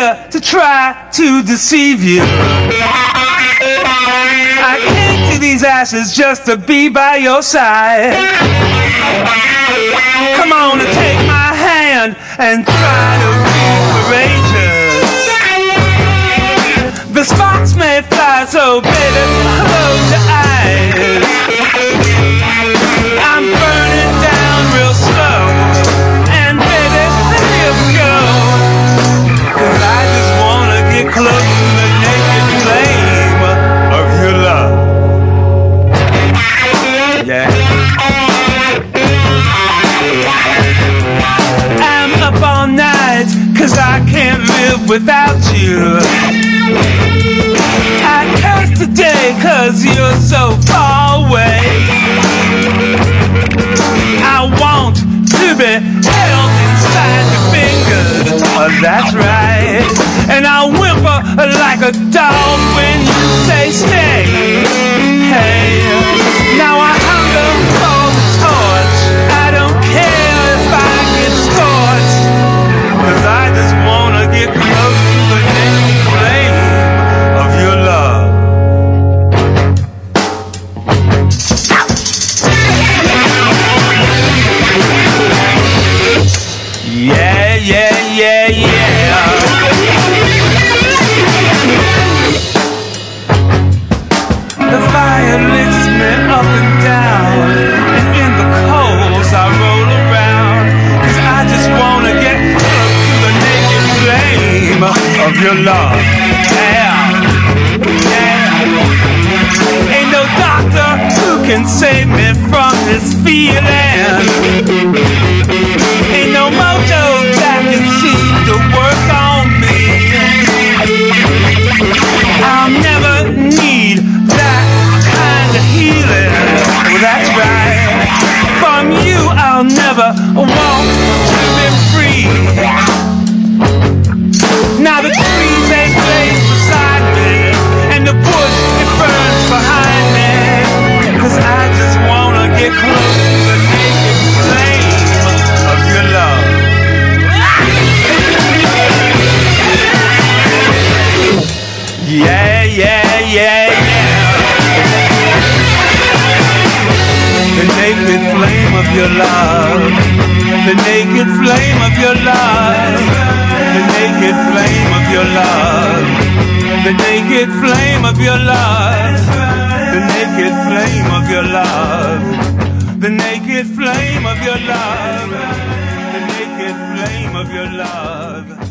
here to try to deceive you. I came to these ashes just to be by your side. Come on and take my hand and try to be courageous. The sparks may fly, so baby, close your eyes. I'm burning down real slow, and baby, here we go. 'Cause I just wanna get close to the naked flame of your love. Yeah. I'm up all night 'cause I can't live without you. I curse today 'cause you're so far away. I want to be held inside your fingers, that's right. And I'll whimper like a dog when you say stay. Hey, now I hunger for the torch. I don't care if I get scorched, 'cause I just wanna get close to the naked flame of your love. Yeah, yeah, yeah, yeah. The fire lifts me up and down, and in the coals I roll around, 'cause I just wanna get close to the naked flame of your love. Yeah, yeah. Ain't no doctor who can save me from this feeling. Ain't no mojo that can seem to work on me. I'll never need that kind of healing. Well, that's right. From you, I'll never want to be free. Now the trees they blaze beside me, and the bush it burns behind me, 'cause I just wanna get close to the naked flame of your love. Yeah, yeah, yeah, yeah. The naked flame of your love. The naked flame of your love. The naked flame of your love. The naked flame of your love. The naked flame of your love. The naked flame of your love. The naked flame of your love.